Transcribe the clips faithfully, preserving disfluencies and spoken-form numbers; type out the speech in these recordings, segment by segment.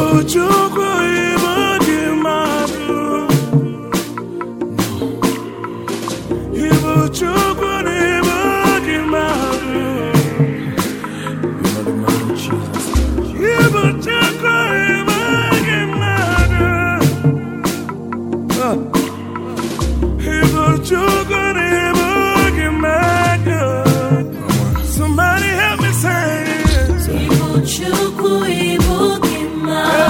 Ibuchukwu ibu dị mmadụ. Ibuchukwu na ibu dị mmadụ. Ibuchukwu ibu dị mmadụ. Ibuchukwu na ibu dị mmadụ. Somebody help me say it. Ibuchukwu ibu dị mmadụ.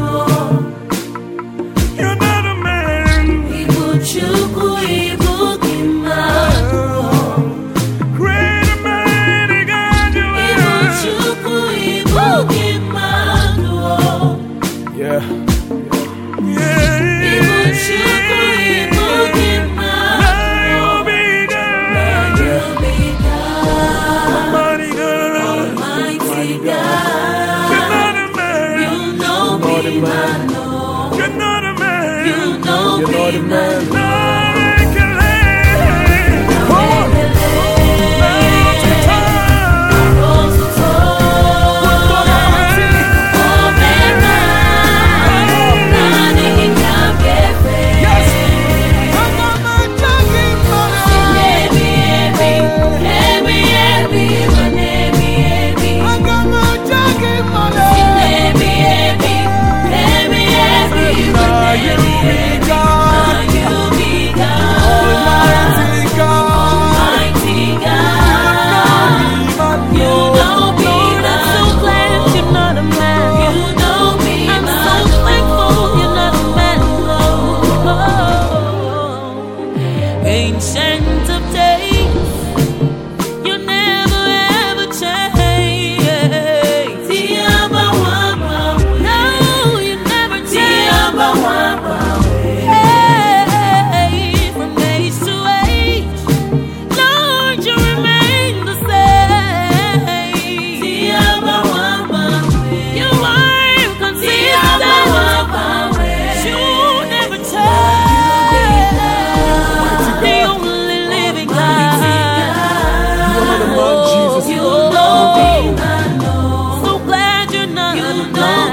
You're not a man. Ibuchukwu ibu dị mmadụ. Great and mighty God you are. Ibuchukwu ibu dị mmadụ. Yeah. Yeah. Ibuchukwu ibu dị mmadụ. Now you'll be God. You'll be God. Almighty God. Almighty God. You're not a man. You know me, I know. You're not a man. You know You're me, not a man. I know. Ancient of days, you never ever change. No, you never change. Hey, from age to age, Lord, you remain the same. You are consistent. You never change. The only living God. Jesus. You know me, I know. So glad you're not alone.